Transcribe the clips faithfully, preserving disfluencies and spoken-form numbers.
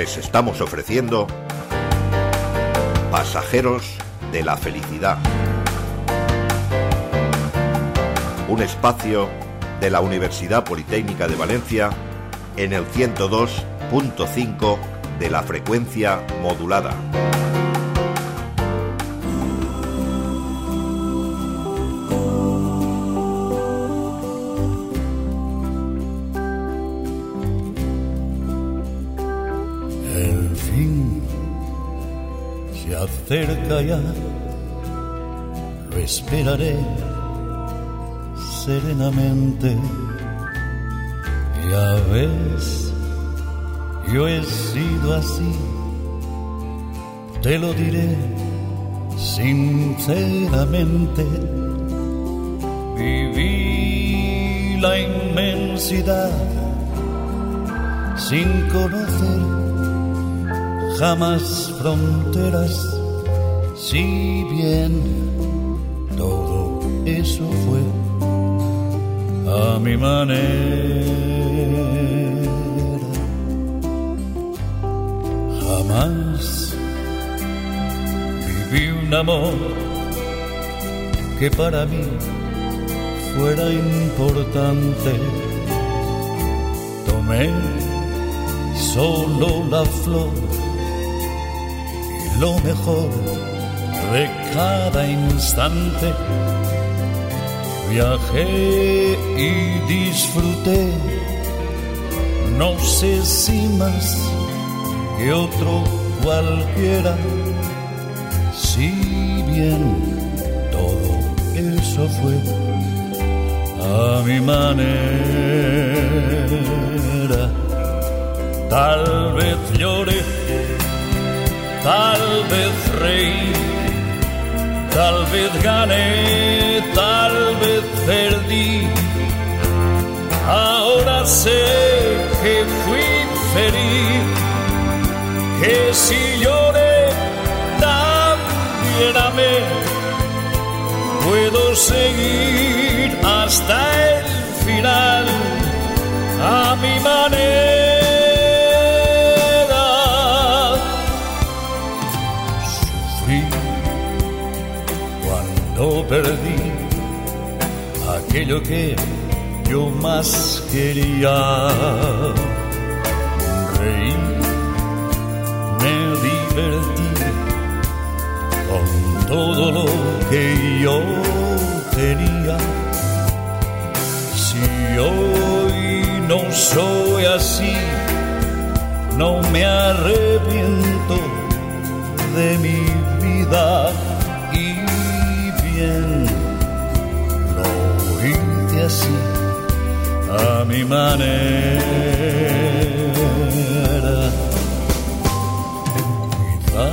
les estamos ofreciendo Pasajeros de la Felicidad, un espacio de la Universidad Politécnica de Valencia en el ciento dos punto cinco de la frecuencia modulada. El fin se acerca ya, lo esperaré serenamente. Ya ves, yo he sido así, te lo diré sinceramente. Viví la inmensidad sin conocer jamás fronteras, si bien todo eso fue a mi manera. Jamás viví un amor que para mí fuera importante. Tomé solo la flor y lo mejor de cada instante. Viajé y disfruté, no sé si más que otro cualquiera, si bien todo eso fue a mi manera. Tal vez lloré, tal vez reí, tal vez gané, tal vez perdí. Ahora sé que fui feliz, que si lloré también amé. Puedo seguir hasta el final a mi manera. Sufrí cuando perdí aquello que yo más quería. Reí, me divertí con todo lo que yo tenía. Si hoy no soy así, no me arrepiento de mi vida, y bien lo hice así a mi manera. Quizá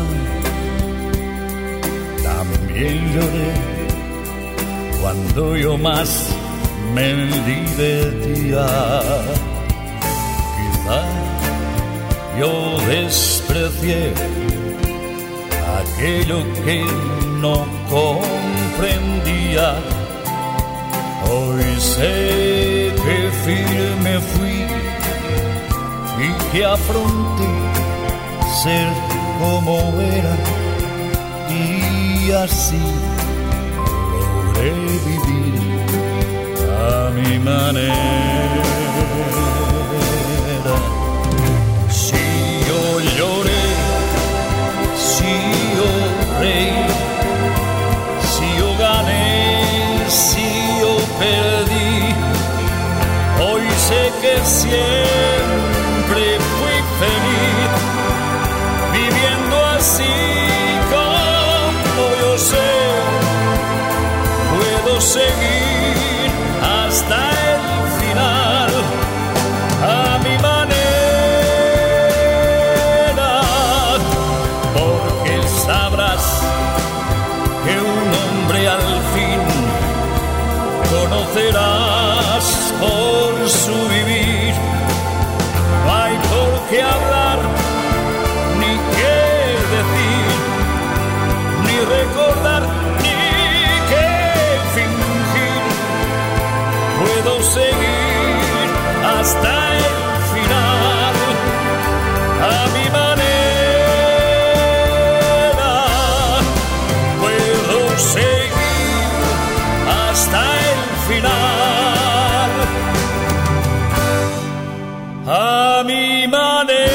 también lloré cuando yo más me divertía. Quizá yo desprecié aquello que no comprendía. Hoy sé que firme fui y que afronté ser como era, y así logré vivir a mi manera. Si yo lloré, si yo reí, si yo gané, si yo perdí, hoy sé que siempre fui feliz, viviendo así como yo sé. Puedo seguir hasta el final a mi manera, porque sabrás que un hombre al fin conocerás por su vivir. No hay por qué hablar, ni qué decir, ni recordar, ni qué fingir. Puedo seguir hasta el final a mi manera. a mi manera.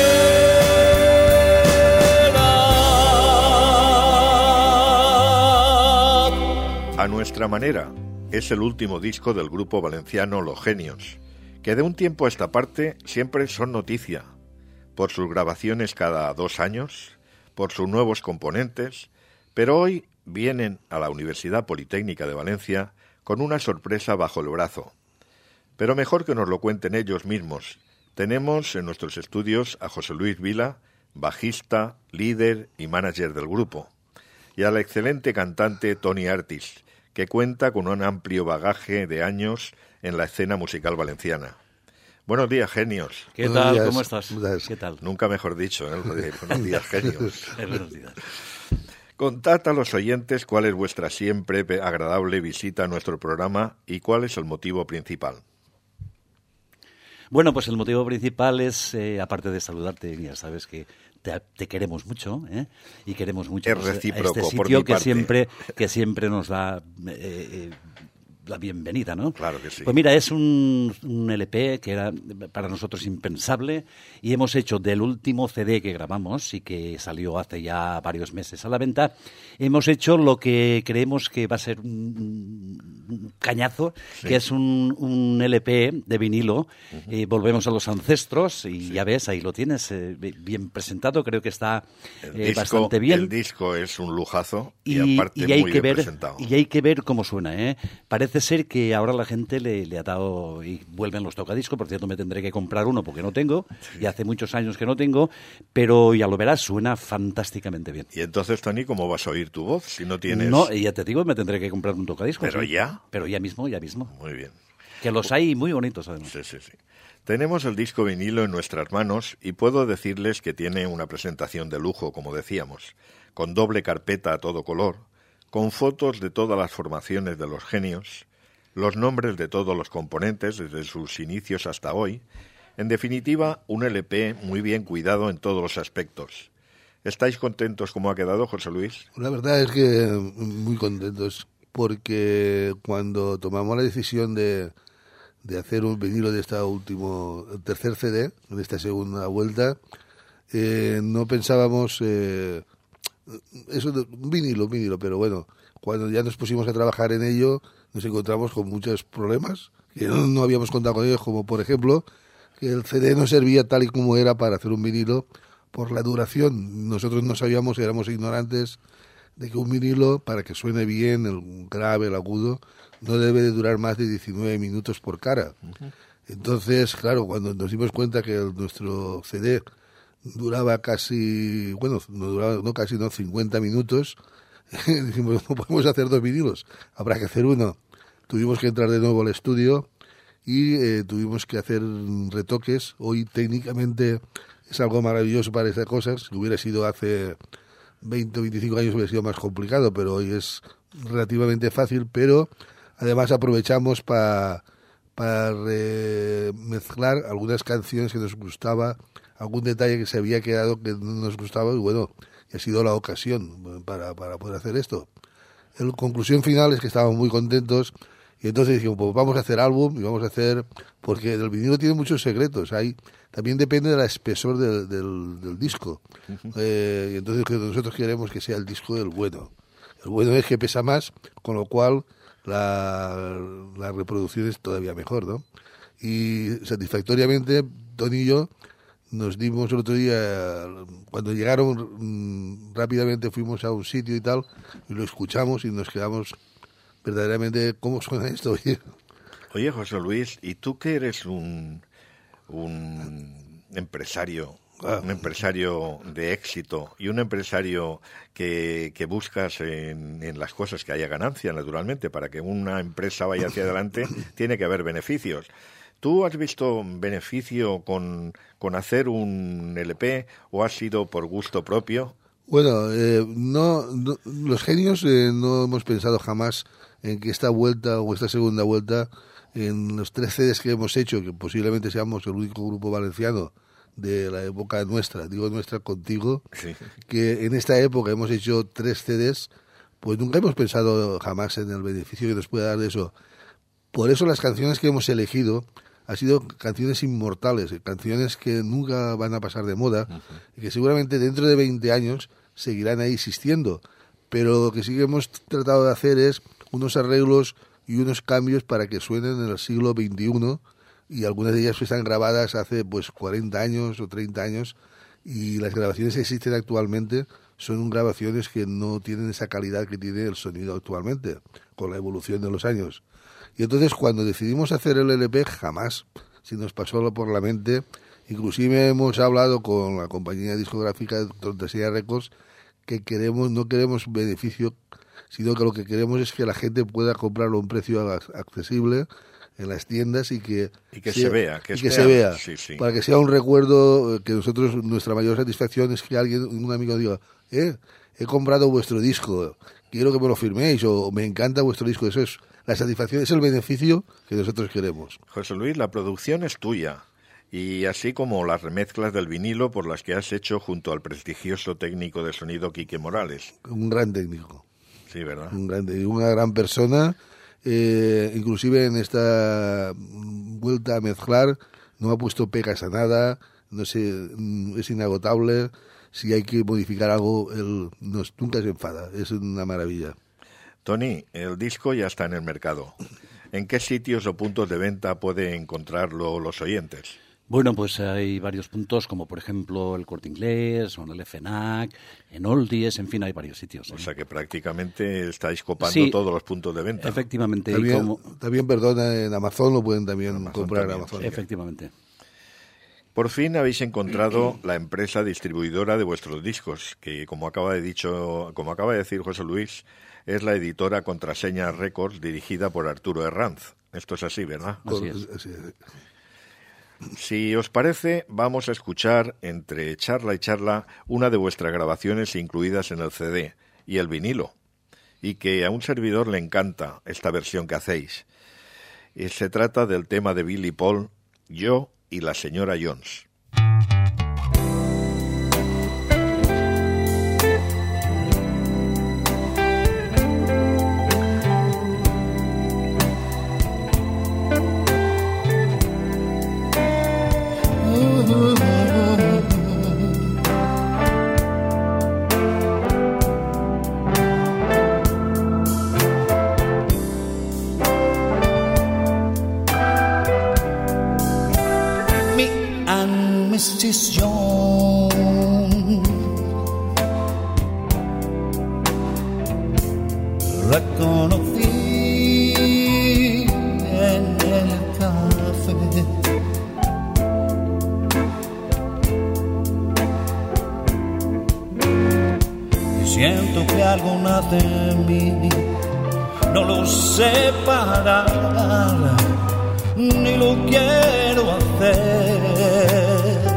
A nuestra manera es el último disco del grupo valenciano Los Genios, que de un tiempo a esta parte siempre son noticia, por sus grabaciones cada dos años, por sus nuevos componentes, pero hoy vienen a la Universidad Politécnica de Valencia con una sorpresa bajo el brazo. Pero mejor que nos lo cuenten ellos mismos. Tenemos en nuestros estudios a José Luis Vila, bajista, líder y manager del grupo, y al excelente cantante Toni Artis, que cuenta con un amplio bagaje de años en la escena musical valenciana. Buenos días, genios. ¿Qué Buenos tal? Días. ¿Cómo estás? ¿Qué tal? Nunca mejor dicho, ¿eh? Buenos días, genios. Buenos días. Contad a los oyentes cuál es vuestra siempre agradable visita a nuestro programa y cuál es el motivo principal. Bueno, pues el motivo principal es, eh, aparte de saludarte, ya sabes que te, te queremos mucho, ¿eh? Y queremos mucho es recíproco, este por sitio mi que parte. siempre que siempre nos da eh, eh, la bienvenida, ¿no? Claro que sí. Pues mira, es un, un L P que era para nosotros impensable y hemos hecho del último C D que grabamos y que salió hace ya varios meses a la venta, hemos hecho lo que creemos que va a ser un, un cañazo, sí. Que es un, un L P de vinilo. Uh-huh. eh, volvemos a los ancestros y sí. Ya ves, ahí lo tienes, eh, bien presentado, creo que está eh, disco, bastante bien. El disco es un lujazo y, y aparte y hay muy que bien ver, presentado. Y hay que ver cómo suena, ¿eh? Parece ser que ahora la gente le, le ha dado y vuelven los tocadiscos. Por cierto, me tendré que comprar uno porque no tengo, sí. Y hace muchos años que no tengo, pero ya lo verás, suena fantásticamente bien. Y entonces, Toni, ¿cómo vas a oír tu voz si no tienes...? No, ya te digo, me tendré que comprar un tocadiscos. ¿Pero ¿sí? ya? Pero ya mismo, ya mismo. Muy bien. Que los hay muy bonitos, además. Sí, sí, sí. Tenemos el disco vinilo en nuestras manos y puedo decirles que tiene una presentación de lujo, como decíamos, con doble carpeta a todo color, con fotos de todas las formaciones de Los Genios, los nombres de todos los componentes desde sus inicios hasta hoy. En definitiva, un L P muy bien cuidado en todos los aspectos. ¿Estáis contentos cómo ha quedado, José Luis? La verdad es que muy contentos, porque cuando tomamos la decisión de, de hacer un vinilo de esta último, el tercer C D, de esta segunda vuelta, eh, no pensábamos, eh, eso de, un vinilo, un vinilo, pero bueno, cuando ya nos pusimos a trabajar en ello, nos encontramos con muchos problemas que no, no habíamos contado con ellos, como por ejemplo que el C D no servía tal y como era para hacer un vinilo por la duración. Nosotros no sabíamos, éramos ignorantes de que un vinilo, para que suene bien, el grave, el agudo, no debe de durar más de diecinueve minutos por cara. Uh-huh. Entonces, claro, cuando nos dimos cuenta que el, nuestro C D duraba casi, bueno, no duraba, no casi, no, cincuenta minutos, dijimos, no podemos hacer dos vinilos, habrá que hacer uno. Tuvimos que entrar de nuevo al estudio y eh, tuvimos que hacer retoques. Hoy técnicamente es algo maravilloso para estas cosas. Si hubiera sido hace veinte o veinticinco años hubiera sido más complicado, pero hoy es relativamente fácil. Pero además aprovechamos para para mezclar algunas canciones que nos gustaba, algún detalle que se había quedado que no nos gustaba, y bueno, y ha sido la ocasión para, para poder hacer esto. La conclusión final es que estábamos muy contentos. Y entonces dijimos, pues vamos a hacer álbum y vamos a hacer... Porque el vinilo tiene muchos secretos. Hay, también depende del espesor del, del, del disco. Uh-huh. Eh, y entonces nosotros queremos que sea el disco del bueno. El bueno es que pesa más, con lo cual la, la reproducción es todavía mejor, ¿no? Y satisfactoriamente, Toni y yo nos dimos el otro día... Cuando llegaron, mmm, rápidamente fuimos a un sitio y tal, y lo escuchamos y nos quedamos... verdaderamente, ¿cómo suena esto? Oye, Oye José Luis, ¿y tú que eres un, un empresario, ah. un empresario de éxito y un empresario que, que buscas en, en las cosas que haya ganancia, naturalmente, para que una empresa vaya hacia adelante, tiene que haber beneficios? ¿Tú has visto beneficio con, con hacer un L P o has sido por gusto propio? Bueno, eh, no, no, los genios eh, no hemos pensado jamás en que esta vuelta o esta segunda vuelta, en los tres C Ds que hemos hecho, que posiblemente seamos el único grupo valenciano de la época nuestra, digo nuestra contigo, sí. Que en esta época hemos hecho tres C Ds, pues nunca hemos pensado jamás en el beneficio que nos puede dar de eso. Por eso las canciones que hemos elegido ha sido canciones inmortales, canciones que nunca van a pasar de moda, uh-huh. y que seguramente dentro de veinte años seguirán ahí existiendo. Pero lo que sí que hemos tratado de hacer es unos arreglos y unos cambios para que suenen en el siglo veintiuno, y algunas de ellas están grabadas hace pues cuarenta años o treinta años, y las grabaciones que existen actualmente son grabaciones que no tienen esa calidad que tiene el sonido actualmente, con la evolución de los años. Y entonces cuando decidimos hacer el L P, jamás se nos pasó por la mente. Inclusive hemos hablado con la compañía discográfica Tontasía Records, que queremos no queremos beneficio, sino que lo que queremos es que la gente pueda comprarlo a un precio accesible en las tiendas y que, y que sea, se vea, que, y que se vea, sí, sí. para que sea un recuerdo, que nosotros, nuestra mayor satisfacción es que alguien, un amigo diga, eh, he comprado vuestro disco, quiero que me lo firméis, o me encanta vuestro disco. Eso es la satisfacción, es el beneficio que nosotros queremos. José Luis, la producción es tuya, y así como las remezclas del vinilo por las que has hecho junto al prestigioso técnico de sonido Quique Morales. Un gran técnico. Sí, ¿verdad? Un gran, una gran persona. Eh, inclusive en esta vuelta a mezclar no ha puesto pegas a nada, no sé, es inagotable. Si hay que modificar algo, él nos, nunca se enfada, es una maravilla. Tony, el disco ya está en el mercado. ¿En qué sitios o puntos de venta pueden encontrarlo los oyentes? Bueno, pues hay varios puntos, como por ejemplo el Corte Inglés, o en el FNAC, en Oldies, en fin, hay varios sitios. ¿eh? O sea que prácticamente estáis copando sí, todos los puntos de venta. Efectivamente. También, como... también, perdona, en Amazon lo pueden también Amazon comprar también, en Amazon. sí. Efectivamente. Por fin habéis encontrado la empresa distribuidora de vuestros discos, que como acaba de dicho, como acaba de decir José Luis, es la editora Contraseña Records, dirigida por Arturo Herranz. Esto es así, ¿verdad? Así es. Así es. Si os parece, vamos a escuchar entre charla y charla una de vuestras grabaciones incluidas en el C D y el vinilo, y que a un servidor le encanta esta versión que hacéis. Y se trata del tema de Billy Paul, Yo y la señora Jones. missus Jones, la conocí en el café. Y siento que algo nace en mí, no lo sé parar, ni lo quiero hacer.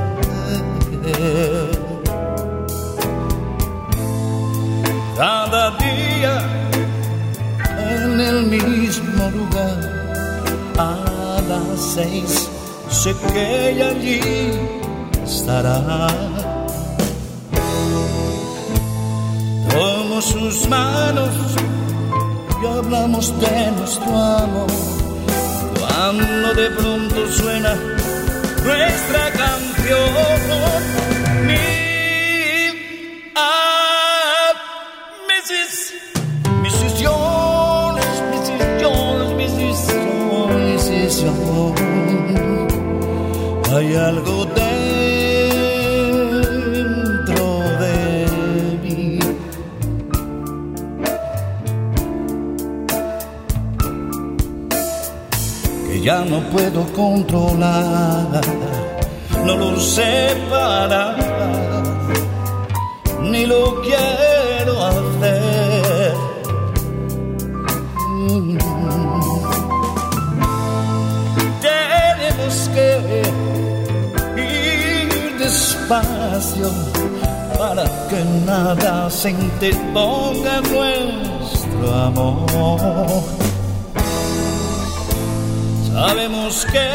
Cada día en el mismo lugar, a las seis, sé que ella allí estará. Tomo sus manos y hablamos de nuestro amor, cuando de pronto suena nuestra canción. Mi ah, missus missus Jones, missus Jones, missus Jones, missus Jones. Hay algo dentro de mí que ya no puedo controlar. No lo sé parar, ni lo quiero hacer. Mm. Tenemos que ir despacio para que nada se interponga en nuestro amor. Sabemos que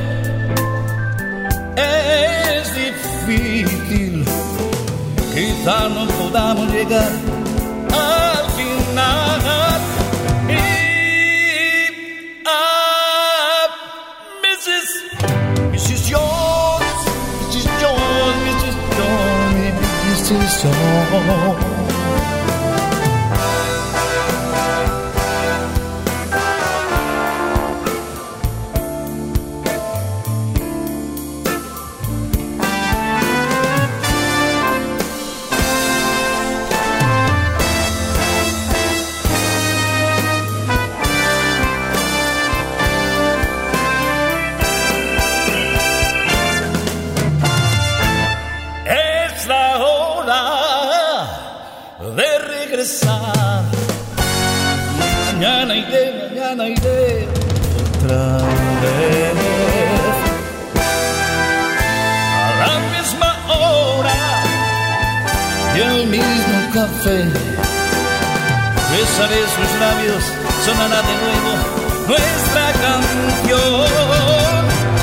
es difícil, quizá no podamos llegar al final. Y ah, missus mañana iré otra vez a la misma hora y el mismo café. Esa vez sus labios sonará de nuevo nuestra canción.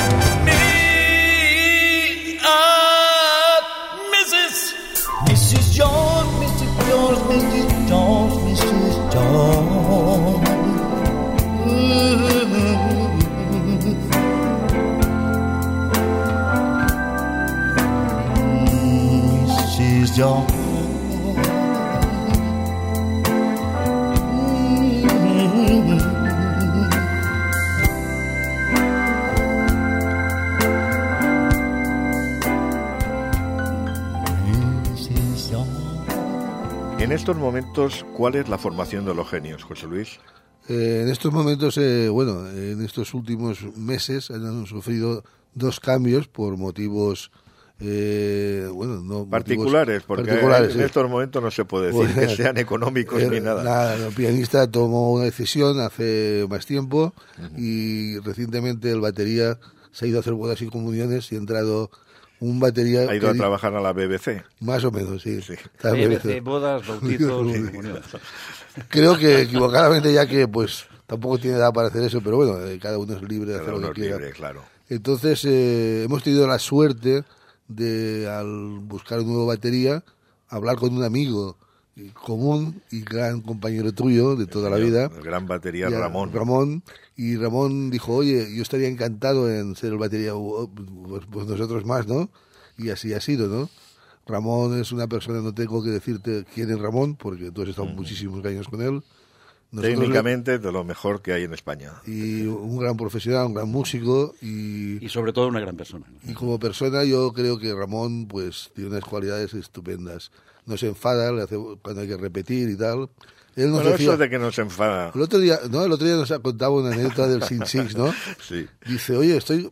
Mi ah, missus missus Jones, missus Jones, missus Jones, missus Jones. missus Jones. En estos momentos, ¿cuál es la formación de los genios, José Luis? Eh, en estos momentos, eh, bueno, en estos últimos meses han sufrido dos cambios por motivos, eh, bueno, no particulares, motivos porque particulares, en sí. estos momentos no se puede decir Bueno, que sean económicos eh, ni nada. La, el pianista tomó una decisión hace más tiempo uh-huh. y recientemente el batería se ha ido a hacer bodas y comuniones y ha entrado un batería... ¿Ha ido que, a trabajar a la B B C? Más o menos, sí. sí. B B C, bodas, bautizos y comuniones. Creo que equivocadamente, ya que pues tampoco tiene edad para hacer eso, pero bueno, cada uno es libre de cada hacer lo que quiera. Libre, claro. Entonces eh, hemos tenido la suerte de, al buscar un nuevo batería, hablar con un amigo común y gran compañero tuyo de toda el la señor, vida. El gran batería ya, Ramón. Ramón. Y Ramón dijo, oye, yo estaría encantado en ser el batería, pues, pues nosotros más, ¿no? Y así ha sido, ¿no? Ramón es una persona, no tengo que decirte quién es Ramón, porque tú has estado uh-huh. muchísimos años con él. Nosotros técnicamente le... de lo mejor que hay en España. Y un gran profesional, un gran músico y... Y sobre todo una gran persona. Y como persona yo creo que Ramón pues tiene unas cualidades estupendas. No se enfada, le hace cuando hay que repetir y tal. Él nos bueno, decía, eso de que no se enfada. El otro día, no, el otro día nos ha contado una anécdota del Sin Six, ¿no? Sí. Dice, oye, estoy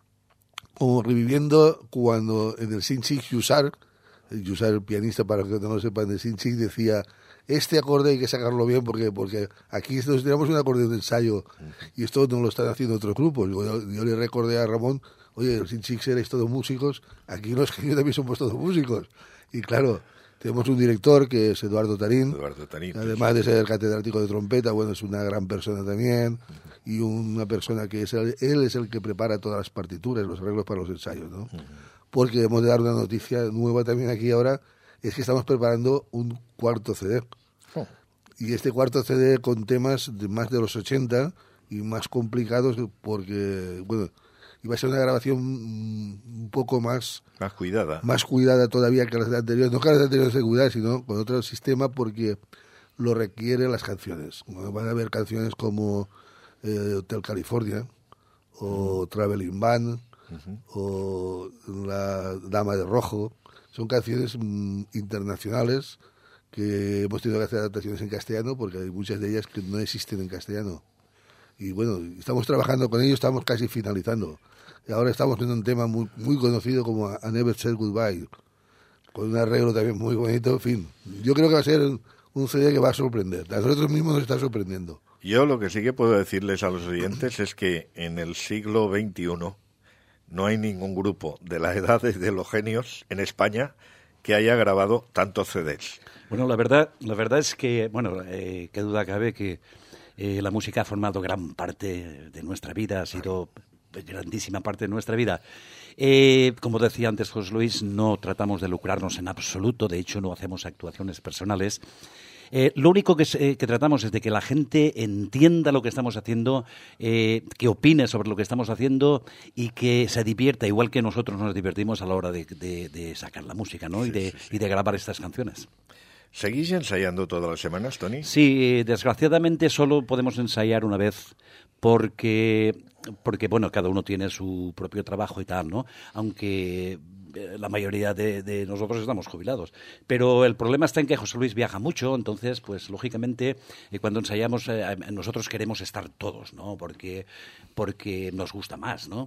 como reviviendo cuando en el Sin Six Yusar, Yusar el pianista, para que no lo sepan, el Sin Six decía, este acorde hay que sacarlo bien porque porque aquí nos tenemos un acorde de ensayo uh-huh. y esto no lo están haciendo otros grupos. Yo, yo le recordé a Ramón, oye, el Sin Six erais todos músicos, aquí los genios también somos todos músicos. Y claro, tenemos un director que es Eduardo Tarín, Eduardo Tarín además de ser catedrático de trompeta, bueno, es una gran persona también, uh-huh. y una persona que es el, él es el que prepara todas las partituras, los arreglos para los ensayos, ¿no? Uh-huh. Porque hemos de dar una noticia nueva también aquí ahora, es que estamos preparando un cuarto C D. Oh. Y este cuarto C D con temas de más de los ochenta y más complicados porque, bueno, iba a ser una grabación un poco más... Más cuidada. Más cuidada todavía que las anteriores. No que las anteriores de cuidar, sino con otro sistema porque lo requieren las canciones. Van a haber canciones como eh, Hotel California o uh-huh. Traveling Band uh-huh. o La Dama de Rojo. Son canciones mm, internacionales que hemos tenido que hacer adaptaciones en castellano porque hay muchas de ellas que no existen en castellano. Y bueno, estamos trabajando con ellos, estamos casi finalizando. Y ahora estamos en un tema muy, muy conocido como A Never Said Goodbye, con un arreglo también muy bonito. En fin, yo creo que va a ser un C D que va a sorprender. A nosotros mismos nos está sorprendiendo. Yo lo que sí que puedo decirles a los oyentes es que en el siglo veintiuno no hay ningún grupo de la edad de los genios en España que haya grabado tantos C Ds. Bueno, la verdad, la verdad es que, bueno, eh, qué duda cabe que eh, la música ha formado gran parte de nuestra vida, ha sido grandísima parte de nuestra vida. Eh, como decía antes José Luis, no tratamos de lucrarnos en absoluto, de hecho no hacemos actuaciones personales. Eh, lo único que, eh, que tratamos es de que la gente entienda lo que estamos haciendo, eh, que opine sobre lo que estamos haciendo y que se divierta, igual que nosotros nos divertimos a la hora de, de, de sacar la música, ¿no? Sí, y, de, sí, sí. y de grabar estas canciones. ¿Seguís ensayando todas las semanas, Tony? Sí, desgraciadamente solo podemos ensayar una vez porque, porque bueno, cada uno tiene su propio trabajo y tal, ¿no? Aunque la mayoría de, de nosotros estamos jubilados. Pero el problema está en que José Luis viaja mucho, entonces, pues, lógicamente, eh, cuando ensayamos, eh, nosotros queremos estar todos, ¿no? Porque, porque nos gusta más, ¿no?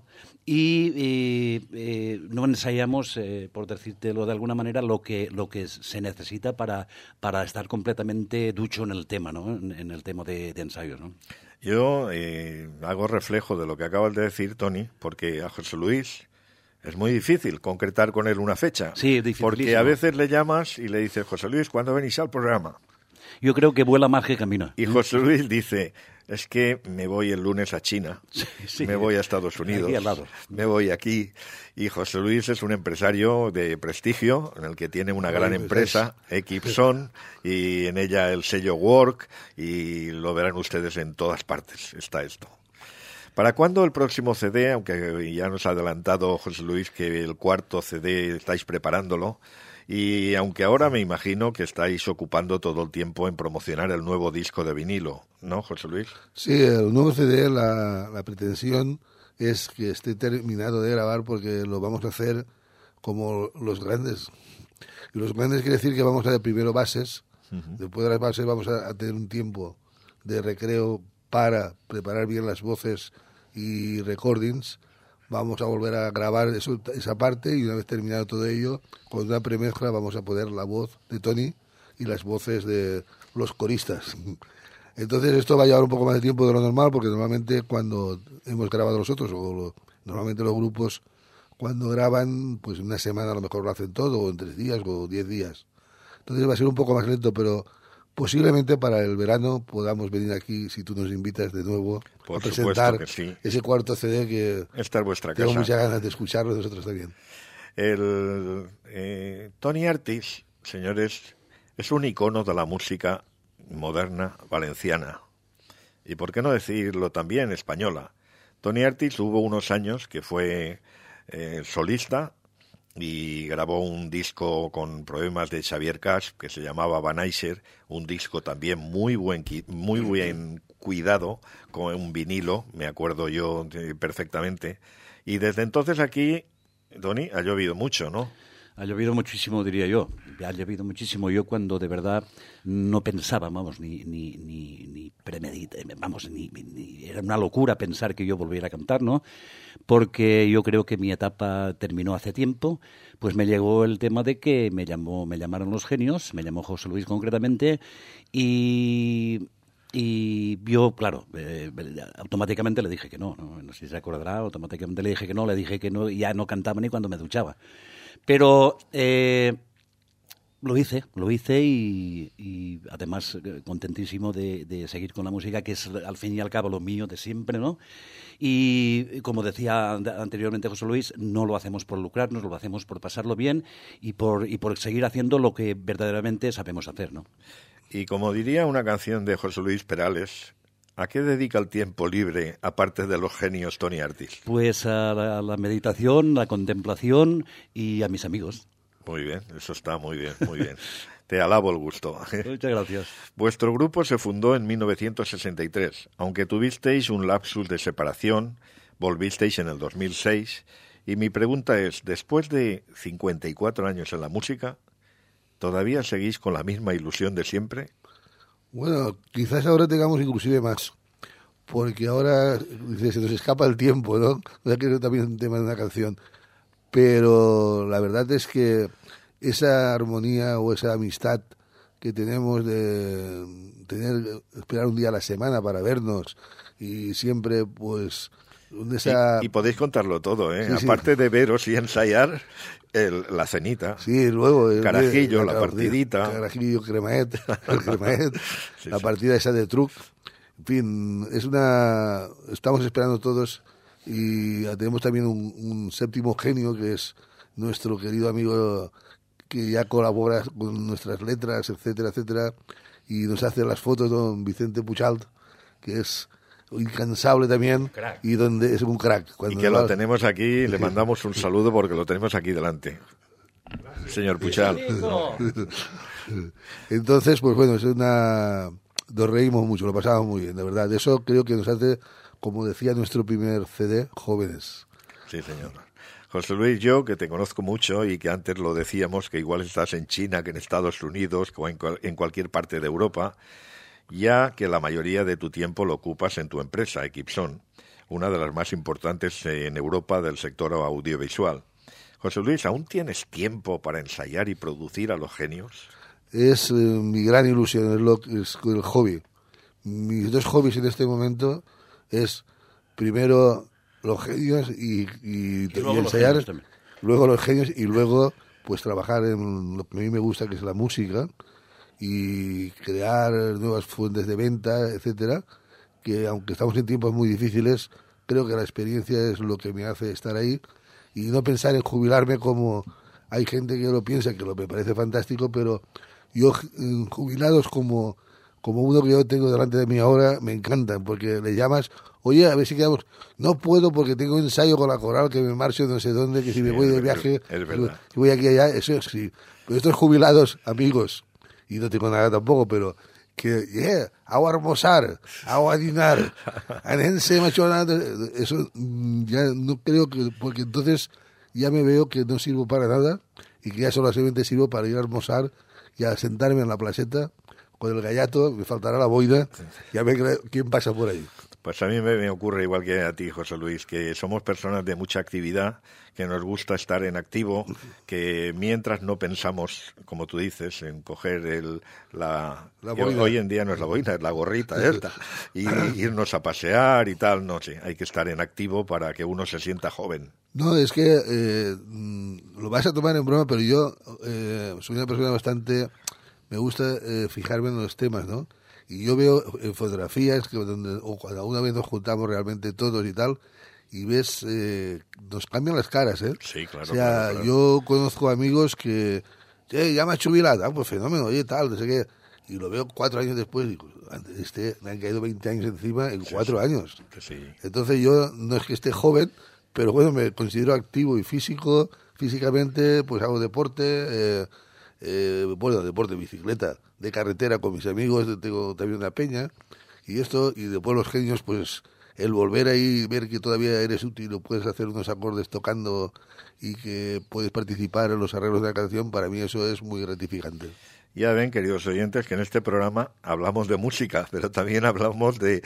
Y eh, eh, no ensayamos, eh, por decírtelo de alguna manera, lo que, lo que se necesita para, para estar completamente ducho en el tema, ¿no? En, en el tema de, de ensayos, ¿no? Yo eh, hago reflejo de lo que acabas de decir, Tony, porque a José Luis es muy difícil concretar con él una fecha. Sí, dificilísimo. Porque a veces le llamas y le dices, José Luis, ¿cuándo venís al programa? Yo creo que vuela más que camina. Y José Luis dice, es que me voy el lunes a China, Sí, sí. me voy a Estados Unidos, Aquí al lado. me voy aquí. Y José Luis es un empresario de prestigio, en el que tiene una gran Bueno, empresa, Equipson, y en ella el sello Work, y lo verán ustedes en todas partes, está esto. ¿Para cuándo el próximo C D? Aunque ya nos ha adelantado José Luis que el cuarto C D estáis preparándolo, y aunque ahora me imagino que estáis ocupando todo el tiempo en promocionar el nuevo disco de vinilo, ¿no, José Luis? Sí, el nuevo C D, la, la pretensión es que esté terminado de grabar porque lo vamos a hacer como los grandes. Y los grandes quiere decir que vamos a hacer primero bases, uh-huh. Después de las bases vamos a, a tener un tiempo de recreo para preparar bien las voces y recordings. Vamos a volver a grabar eso, esa parte, y una vez terminado todo ello, con una premezcla vamos a poner la voz de Tony y las voces de los coristas. Entonces esto va a llevar un poco más de tiempo de lo normal, porque normalmente cuando hemos grabado nosotros, o lo, normalmente los grupos cuando graban, pues en una semana a lo mejor lo hacen todo, o en tres días, o diez días. Entonces va a ser un poco más lento, pero posiblemente para el verano podamos venir aquí, si tú nos invitas de nuevo, Por a presentar que sí. ese cuarto C D que Esta es vuestra tengo casa. muchas ganas de escucharlo, nosotros también. El eh, Tony Artis, señores, es un icono de la música moderna valenciana. Y por qué no decirlo también española. Tony Artis hubo unos años que fue eh, solista y grabó un disco con problemas de Xavier Cas que se llamaba Van Aysher, un disco también muy buen muy bien cuidado, con un vinilo, me acuerdo yo eh, perfectamente. Y desde entonces aquí, Tony, ha llovido mucho, ¿no? Ha llovido muchísimo, diría yo. Ha llovido muchísimo. Yo cuando de verdad no pensaba, vamos, ni ni ni, ni premedité, vamos, ni, ni era una locura pensar que yo volviera a cantar, ¿no? Porque yo creo que mi etapa terminó hace tiempo. Pues me llegó el tema de que me llamó, me llamaron los genios, me llamó José Luis concretamente, y Y yo, claro, eh, automáticamente le dije que no, no, no sé si se acordará, automáticamente le dije que no, le dije que no, y ya no cantaba ni cuando me duchaba. Pero eh, lo hice, lo hice y, y además contentísimo de, de seguir con la música, que es al fin y al cabo lo mío de siempre, ¿no? Y como decía anteriormente José Luis, no lo hacemos por lucrarnos, lo hacemos por pasarlo bien y por, y por seguir haciendo lo que verdaderamente sabemos hacer, ¿no? Y como diría una canción de José Luis Perales, ¿a qué dedica el tiempo libre, aparte de los genios Tony Artis? Pues a la, a la meditación, la contemplación y a mis amigos. Muy bien, eso está muy bien, muy bien. Te alabo el gusto. Muchas gracias. Vuestro grupo se fundó en mil novecientos sesenta y tres, aunque tuvisteis un lapsus de separación, volvisteis en el dos mil seis, y mi pregunta es, después de cincuenta y cuatro años en la música, ¿todavía seguís con la misma ilusión de siempre? Bueno, quizás ahora tengamos inclusive más, porque ahora se nos escapa el tiempo, ¿no? O sea, que eso también es un tema de una canción. Pero la verdad es que esa armonía o esa amistad que tenemos de tener, esperar un día a la semana para vernos y siempre, pues... Esa... Y, y podéis contarlo todo, ¿eh? Sí, Aparte sí. de veros y ensayar, el, la cenita. Sí, luego... El, Carajillo, el, la, la partidita. Carajillo, cremaet, el cremaet, sí, la sí. partida esa de truc. En fin, es una... Estamos esperando todos y tenemos también un, un séptimo genio que es nuestro querido amigo que ya colabora con nuestras letras, etcétera, etcétera, y nos hace las fotos, don Vicente Puchalt, que es incansable también, Crack. y donde es un crack. Cuando Y que lo va... tenemos aquí, le mandamos un saludo porque lo tenemos aquí delante. Señor Puchal. Entonces, pues bueno, es una... Nos reímos mucho, lo pasamos muy bien, de verdad. Eso creo que nos hace, como decía nuestro primer C D, jóvenes. Sí, señor. José Luis, yo que te conozco mucho y que antes lo decíamos, que igual estás en China, que en Estados Unidos, o en, cual, en cualquier parte de Europa, ya que la mayoría de tu tiempo lo ocupas en tu empresa, Equipson, una de las más importantes en Europa del sector audiovisual. José Luis, ¿aún tienes tiempo para ensayar y producir a los genios? Es eh, mi gran ilusión, es, lo, es el hobby. mis dos hobbies en este momento es primero los genios y, y, Y luego y los ensayar, genios también. luego los genios y luego pues trabajar en lo que a mí me gusta, que es la música, y crear nuevas fuentes de venta, etcétera, que aunque estamos en tiempos muy difíciles, creo que la experiencia es lo que me hace estar ahí y no pensar en jubilarme como hay gente que lo piensa, que lo me parece fantástico, pero yo jubilados como como uno que yo tengo delante de mí ahora, me encantan, porque le llamas, oye, a ver si quedamos, no puedo porque tengo un ensayo con la coral, que me marcho no sé dónde, que si sí, me voy de viaje, es verdad. Si voy aquí y allá, eso sí. Pero estos jubilados, amigos, y no tengo nada tampoco, pero que, yeah, hago a almorzar, hago a dinar, anense machonada, eso ya no creo que, porque entonces ya me veo que no sirvo para nada y que ya solamente sirvo para ir a almorzar y a sentarme en la placeta con el gallato, me faltará la boina, y a ver quién pasa por ahí. Pues a mí me, me ocurre igual que a ti, José Luis, que somos personas de mucha actividad, que nos gusta estar en activo, que mientras no pensamos, como tú dices, en coger el, la... la hoy en día no es la boina, es la gorrita esta, y irnos a pasear y tal, no sé, hay que estar en activo para que uno se sienta joven. No, es que eh, lo vas a tomar en broma, pero yo eh, soy una persona bastante... Me gusta eh, fijarme en los temas, ¿no? Y yo veo en fotografías que donde o cuando una vez nos juntamos realmente todos y tal, y ves, eh, nos cambian las caras, ¿eh? Sí, claro. O sea, claro, claro. yo conozco amigos que, eh, ya me ha jubilado, ah, pues fenómeno, oye, tal, no sé qué. Y lo veo cuatro años después, y digo, este, me han caído veinte años encima en sí, cuatro sí, años. Sí. Entonces yo no es que esté joven, pero bueno, me considero activo y físico, físicamente, pues hago deporte, eh, Eh, bueno, deporte, bicicleta, de carretera con mis amigos, tengo también una peña, y esto, y después los genios, pues el volver ahí, ver que todavía eres útil o puedes hacer unos acordes tocando y que puedes participar en los arreglos de la canción, para mí eso es muy gratificante. Ya ven, queridos oyentes, que en este programa hablamos de música, pero también hablamos de,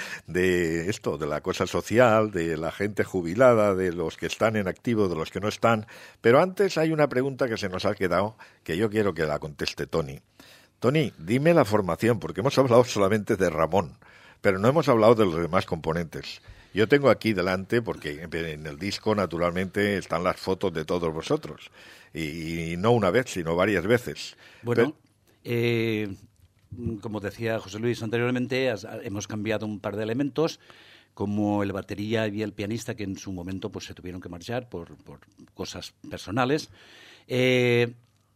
de esto, de la cosa social, de la gente jubilada, de los que están en activo, de los que no están. Pero antes hay una pregunta que se nos ha quedado, que yo quiero que la conteste Tony. Tony, dime la formación, porque hemos hablado solamente de Ramón, pero no hemos hablado de los demás componentes. Yo tengo aquí delante, porque en el disco naturalmente están las fotos de todos vosotros, y, y no una vez, sino varias veces. Bueno... Pero, Eh, como decía José Luis anteriormente, has, hemos cambiado un par de elementos, como el batería y el pianista, que en su momento pues se tuvieron que marchar por, por cosas personales. Eh,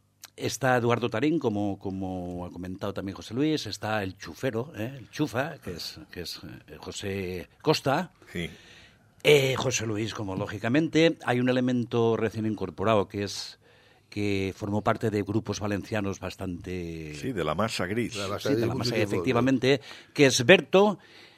está Eduardo Tarín, como, como ha comentado también José Luis, está el chufero, ¿eh? el chufa, que es, que es eh, José Costa. Sí. Eh, José Luis, como lógicamente. Hay un elemento recién incorporado, que es... que formó parte de grupos valencianos bastante... Sí, de la masa gris. La masa sí, de la masa, efectivamente, ¿no? Que es Berto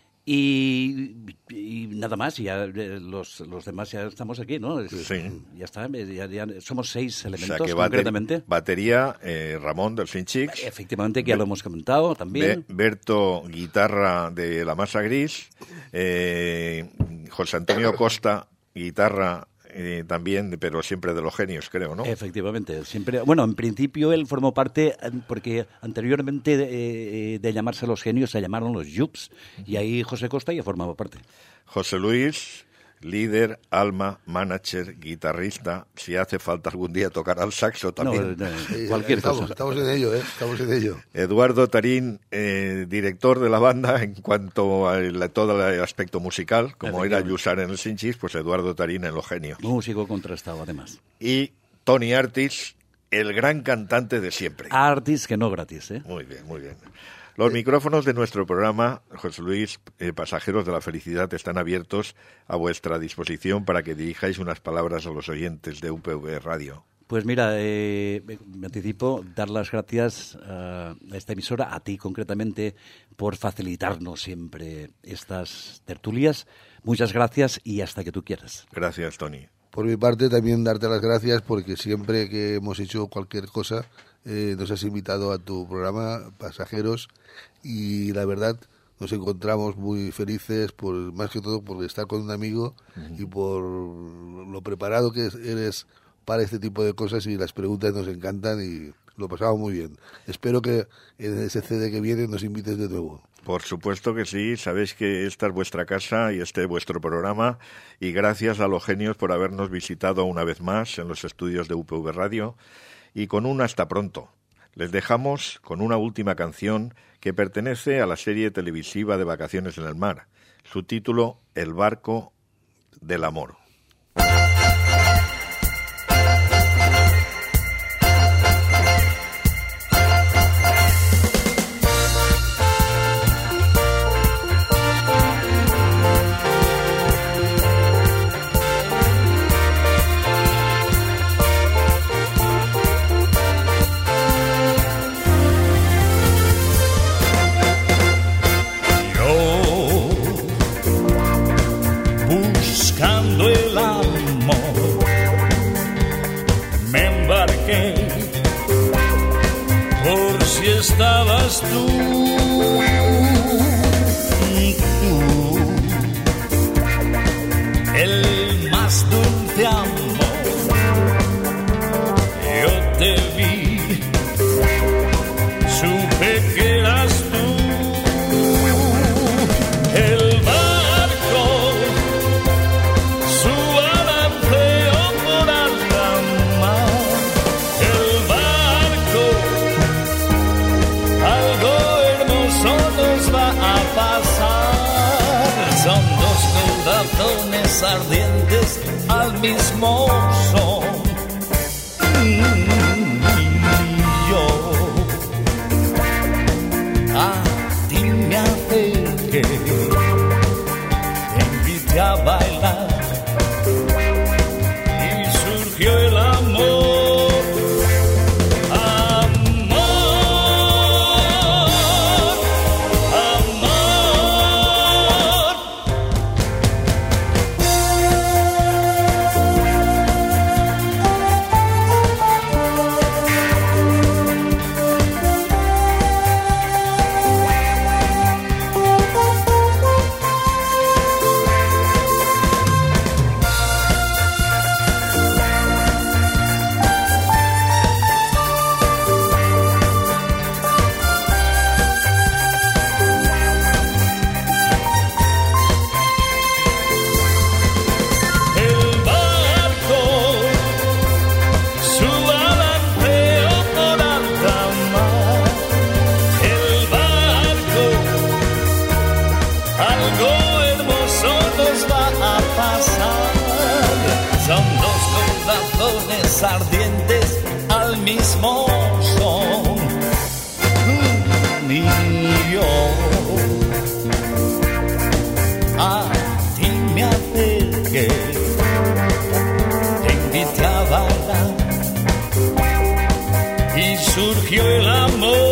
y, y nada más, y ya los, los demás ya estamos aquí, ¿no? Sí. Ya está, ya, ya somos seis elementos, o sea, que concretamente. Batería, eh, Ramón del Finchix. Efectivamente, que ya lo hemos comentado también. Be Berto, guitarra de la masa gris. Eh, José Antonio Costa, guitarra... Eh, también, pero siempre de los genios, creo, ¿no? Efectivamente, siempre. Bueno, en principio él formó parte, porque anteriormente de, de llamarse los genios se llamaron los Yups, y ahí José Costa ya formaba parte. José Luis, líder, alma, manager, guitarrista, si hace falta algún día tocar al saxo también. No, no, cualquier estamos, cosa. Estamos en ello, ¿eh? Estamos en ello. Eduardo Tarín, eh, director de la banda en cuanto a la, todo el aspecto musical, como era Yusar en el Sinchis, pues Eduardo Tarín en los genios. Músico contrastado, además. Y Tony Artis, el gran cantante de siempre. Artis que no gratis, ¿eh? Muy bien, muy bien. Los micrófonos de nuestro programa, José Luis, eh, Pasajeros de la Felicidad, están abiertos a vuestra disposición para que dirijáis unas palabras a los oyentes de U P V Radio. Pues mira, eh, me anticipo, dar las gracias uh, a esta emisora, a ti concretamente, por facilitarnos siempre estas tertulias. Muchas gracias y hasta que tú quieras. Gracias, Tony. Por mi parte, también darte las gracias porque siempre que hemos hecho cualquier cosa, eh, nos has invitado a tu programa, Pasajeros, y la verdad nos encontramos muy felices, por más que todo por estar con un amigo uh-huh. y por lo preparado que eres para este tipo de cosas, y las preguntas nos encantan y lo pasamos muy bien. Espero que en ese C D que viene nos invites de nuevo. Por supuesto que sí, sabéis que esta es vuestra casa y este es vuestro programa, y gracias a los genios por habernos visitado una vez más en los estudios de U P V Radio, y con un hasta pronto. Les dejamos con una última canción que pertenece a la serie televisiva de Vacaciones en el Mar, su título El barco del amor. Estabas tú, tú, el más dulce amor. Yo te vi, supe que eras tú, el barco, su balanceo por alta mar, el barco. Algo hermoso nos va a pasar. Son dos corazones ardientes al mismo son. Y yo a ti me acerqué, te invité a bailar y surgió el amor. Ardientes al mismo son. Y yo a ti me acerqué, te invité a bailar y surgió el amor.